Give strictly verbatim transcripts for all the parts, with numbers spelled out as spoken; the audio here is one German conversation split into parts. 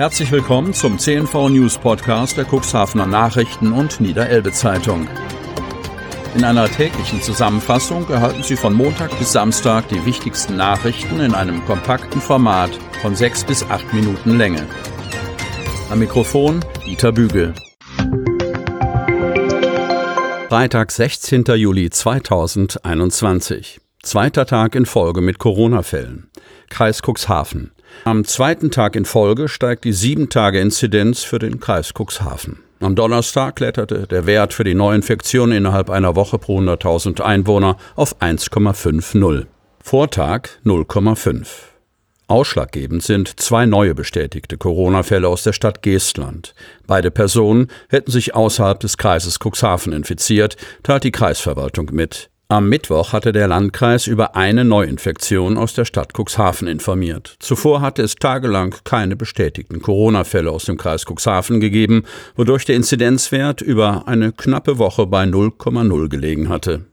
Herzlich willkommen zum C N V News Podcast der Cuxhavener Nachrichten und Niederelbe Zeitung. In einer täglichen Zusammenfassung erhalten Sie von Montag bis Samstag die wichtigsten Nachrichten in einem kompakten Format von sechs bis acht Minuten Länge. Am Mikrofon Dieter Bügel. Freitag, sechzehnter Juli zweitausendeinundzwanzig. Zweiter Tag in Folge mit Corona-Fällen. Kreis Cuxhaven. Am zweiten Tag in Folge steigt die sieben-Tage-Inzidenz für den Kreis Cuxhaven. Am Donnerstag kletterte der Wert für die Neuinfektionen innerhalb einer Woche pro hunderttausend Einwohner auf eins Komma fünfzig. Vortag null Komma fünf. Ausschlaggebend sind zwei neue bestätigte Corona-Fälle aus der Stadt Geestland. Beide Personen hätten sich außerhalb des Kreises Cuxhaven infiziert, teilt die Kreisverwaltung mit. Am Mittwoch hatte der Landkreis über eine Neuinfektion aus der Stadt Cuxhaven informiert. Zuvor hatte es tagelang keine bestätigten Corona-Fälle aus dem Kreis Cuxhaven gegeben, wodurch der Inzidenzwert über eine knappe Woche bei null Komma null gelegen hatte.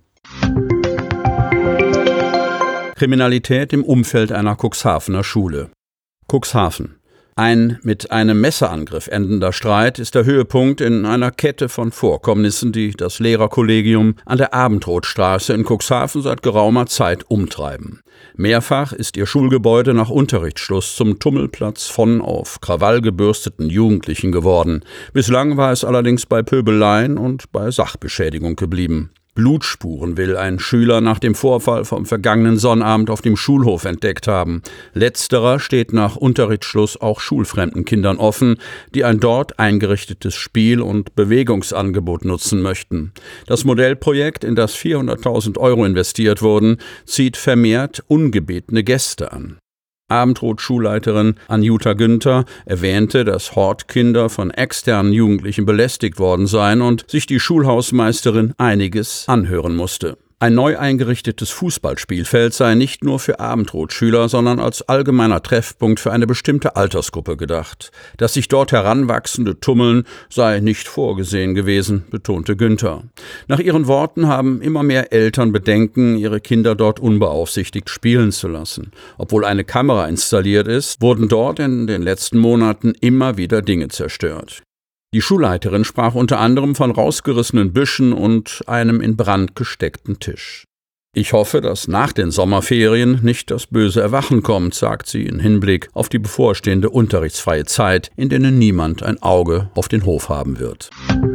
Kriminalität im Umfeld einer Cuxhavener Schule. Cuxhaven. Ein mit einem Messerangriff endender Streit ist der Höhepunkt in einer Kette von Vorkommnissen, die das Lehrerkollegium an der Abendrotstraße in Cuxhaven seit geraumer Zeit umtreiben. Mehrfach ist ihr Schulgebäude nach Unterrichtsschluss zum Tummelplatz von auf Krawall gebürsteten Jugendlichen geworden. Bislang war es allerdings bei Pöbeleien und bei Sachbeschädigung geblieben. Blutspuren will ein Schüler nach dem Vorfall vom vergangenen Sonnabend auf dem Schulhof entdeckt haben. Letzterer steht nach Unterrichtsschluss auch schulfremden Kindern offen, die ein dort eingerichtetes Spiel- und Bewegungsangebot nutzen möchten. Das Modellprojekt, in das vierhunderttausend Euro investiert wurden, zieht vermehrt ungebetene Gäste an. Abendrot-Schulleiterin Anjuta Günther erwähnte, dass Hortkinder von externen Jugendlichen belästigt worden seien und sich die Schulhausmeisterin einiges anhören musste. Ein neu eingerichtetes Fußballspielfeld sei nicht nur für Abendrotschüler, sondern als allgemeiner Treffpunkt für eine bestimmte Altersgruppe gedacht. Dass sich dort Heranwachsende tummeln, sei nicht vorgesehen gewesen, betonte Günther. Nach ihren Worten haben immer mehr Eltern Bedenken, ihre Kinder dort unbeaufsichtigt spielen zu lassen. Obwohl eine Kamera installiert ist, wurden dort in den letzten Monaten immer wieder Dinge zerstört. Die Schulleiterin sprach unter anderem von rausgerissenen Büschen und einem in Brand gesteckten Tisch. Ich hoffe, dass nach den Sommerferien nicht das böse Erwachen kommt, sagt sie in Hinblick auf die bevorstehende unterrichtsfreie Zeit, in denen niemand ein Auge auf den Hof haben wird.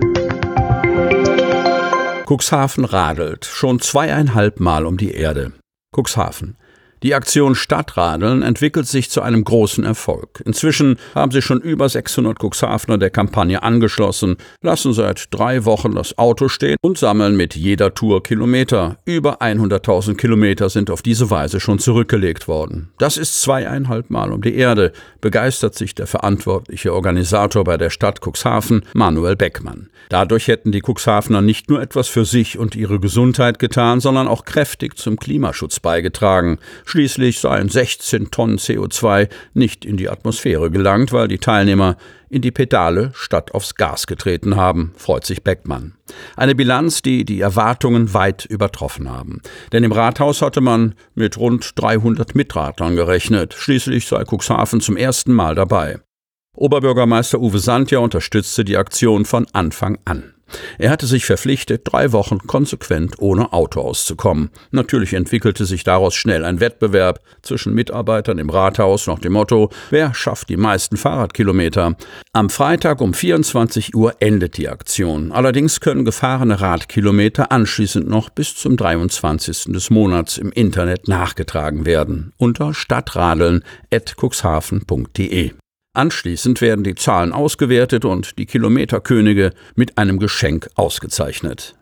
Cuxhaven radelt schon zweieinhalb Mal um die Erde. Cuxhaven. Die Aktion Stadtradeln entwickelt sich zu einem großen Erfolg. Inzwischen haben sich schon über sechshundert Cuxhavener der Kampagne angeschlossen, lassen seit drei Wochen das Auto stehen und sammeln mit jeder Tour Kilometer. Über hunderttausend Kilometer sind auf diese Weise schon zurückgelegt worden. Das ist zweieinhalb Mal um die Erde, begeistert sich der verantwortliche Organisator bei der Stadt Cuxhaven, Manuel Beckmann. Dadurch hätten die Cuxhavener nicht nur etwas für sich und ihre Gesundheit getan, sondern auch kräftig zum Klimaschutz beigetragen. Schließlich seien sechzehn Tonnen C O zwei nicht in die Atmosphäre gelangt, weil die Teilnehmer in die Pedale statt aufs Gas getreten haben, freut sich Beckmann. Eine Bilanz, die die Erwartungen weit übertroffen haben. Denn im Rathaus hatte man mit rund dreihundert Mitradlern gerechnet. Schließlich sei Cuxhaven zum ersten Mal dabei. Oberbürgermeister Uwe Sandja unterstützte die Aktion von Anfang an. Er hatte sich verpflichtet, drei Wochen konsequent ohne Auto auszukommen. Natürlich entwickelte sich daraus schnell ein Wettbewerb zwischen Mitarbeitern im Rathaus nach dem Motto, wer schafft die meisten Fahrradkilometer. Am Freitag um vierundzwanzig Uhr endet die Aktion. Allerdings können gefahrene Radkilometer anschließend noch bis zum dreiundzwanzigsten des Monats im Internet nachgetragen werden unter stadtradeln at cuxhaven punkt de. Anschließend werden die Zahlen ausgewertet und die Kilometerkönige mit einem Geschenk ausgezeichnet.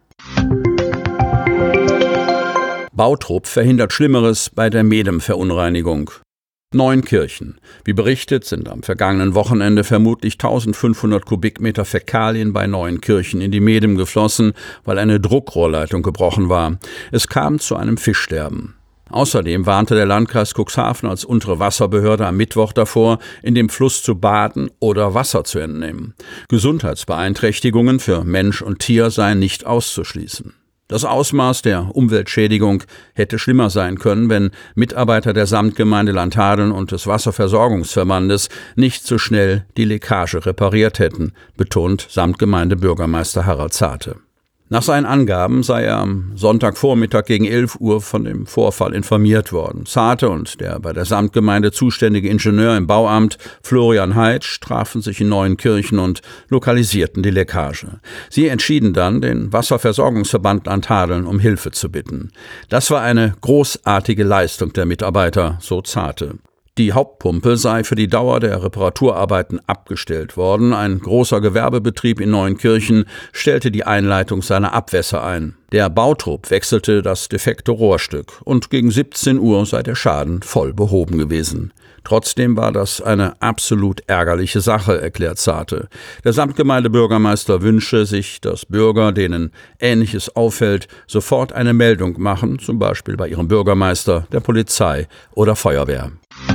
Bautrupp verhindert Schlimmeres bei der Medem-Verunreinigung. Neunkirchen. Wie berichtet, sind am vergangenen Wochenende vermutlich eintausendfünfhundert Kubikmeter Fäkalien bei Neunkirchen in die Medem geflossen, weil eine Druckrohrleitung gebrochen war. Es kam zu einem Fischsterben. Außerdem warnte der Landkreis Cuxhaven als untere Wasserbehörde am Mittwoch davor, in dem Fluss zu baden oder Wasser zu entnehmen. Gesundheitsbeeinträchtigungen für Mensch und Tier seien nicht auszuschließen. Das Ausmaß der Umweltschädigung hätte schlimmer sein können, wenn Mitarbeiter der Samtgemeinde Landhadeln und des Wasserversorgungsverbandes nicht so schnell die Leckage repariert hätten, betont Samtgemeindebürgermeister Harald Zarte. Nach seinen Angaben sei er am Sonntagvormittag gegen elf Uhr von dem Vorfall informiert worden. Zarte und der bei der Samtgemeinde zuständige Ingenieur im Bauamt Florian Heitsch trafen sich in Neuenkirchen und lokalisierten die Leckage. Sie entschieden dann, den Wasserversorgungsverband Landhadeln um Hilfe zu bitten. Das war eine großartige Leistung der Mitarbeiter, so Zarte. Die Hauptpumpe sei für die Dauer der Reparaturarbeiten abgestellt worden. Ein großer Gewerbebetrieb in Neuenkirchen stellte die Einleitung seiner Abwässer ein. Der Bautrupp wechselte das defekte Rohrstück und gegen siebzehn Uhr sei der Schaden voll behoben gewesen. Trotzdem war das eine absolut ärgerliche Sache, erklärt Zarte. Der Samtgemeindebürgermeister wünsche sich, dass Bürger, denen Ähnliches auffällt, sofort eine Meldung machen, zum Beispiel bei ihrem Bürgermeister, der Polizei oder Feuerwehr.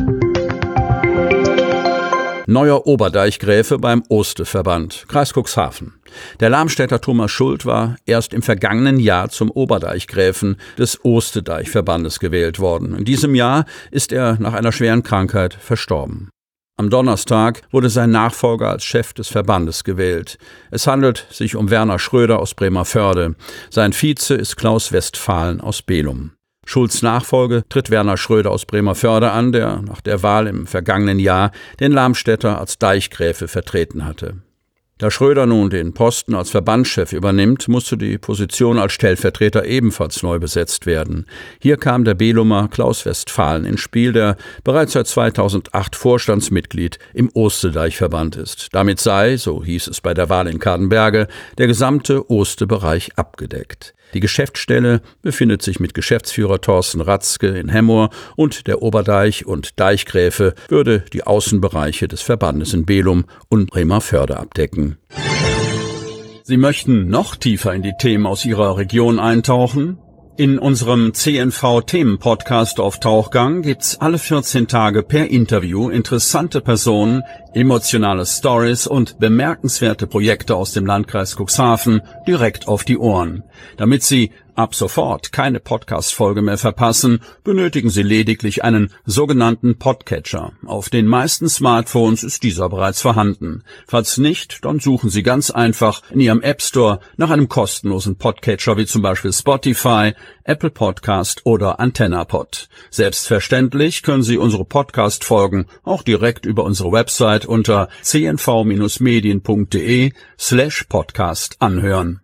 Neuer Oberdeichgräfe beim Oste-Verband, Kreis Cuxhaven. Der Lamstädter Thomas Schuld war erst im vergangenen Jahr zum Oberdeichgräfen des Oste-Deichverbandes gewählt worden. In diesem Jahr ist er nach einer schweren Krankheit verstorben. Am Donnerstag wurde sein Nachfolger als Chef des Verbandes gewählt. Es handelt sich um Werner Schröder aus Bremervörde. Sein Vize ist Klaus Westphalen aus Belum. Schulz' Nachfolge tritt Werner Schröder aus Bremervörde an, der nach der Wahl im vergangenen Jahr den Lamstädter als Deichgräfe vertreten hatte. Da Schröder nun den Posten als Verbandschef übernimmt, musste die Position als Stellvertreter ebenfalls neu besetzt werden. Hier kam der Belumer Klaus Westphalen ins Spiel, der bereits seit zweitausendacht Vorstandsmitglied im Oste-Deichverband ist. Damit sei, so hieß es bei der Wahl in Kadenberge, der gesamte Oste-Bereich abgedeckt. Die Geschäftsstelle befindet sich mit Geschäftsführer Thorsten Ratzke in Hemmoor und der Oberdeich und Deichgräfe würde die Außenbereiche des Verbandes in Belum und Bremervörde abdecken. Sie möchten noch tiefer in die Themen aus Ihrer Region eintauchen? In unserem C N V-Themen-Podcast auf Tauchgang gibt's alle vierzehn Tage per Interview interessante Personen, emotionale Stories und bemerkenswerte Projekte aus dem Landkreis Cuxhaven direkt auf die Ohren. Damit Sie ab sofort keine Podcast-Folge mehr verpassen, benötigen Sie lediglich einen sogenannten Podcatcher. Auf den meisten Smartphones ist dieser bereits vorhanden. Falls nicht, dann suchen Sie ganz einfach in Ihrem App Store nach einem kostenlosen Podcatcher wie zum Beispiel Spotify, Apple Podcast oder AntennaPod. Selbstverständlich können Sie unsere Podcast-Folgen auch direkt über unsere Website unter c n v Bindestrich medien punkt d e slash podcast anhören.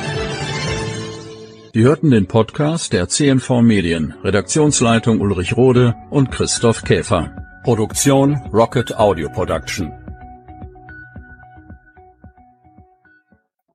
Sie hörten den Podcast der C N V Medien, Redaktionsleitung Ulrich Rode und Christoph Käfer. Produktion Rocket Audio Production.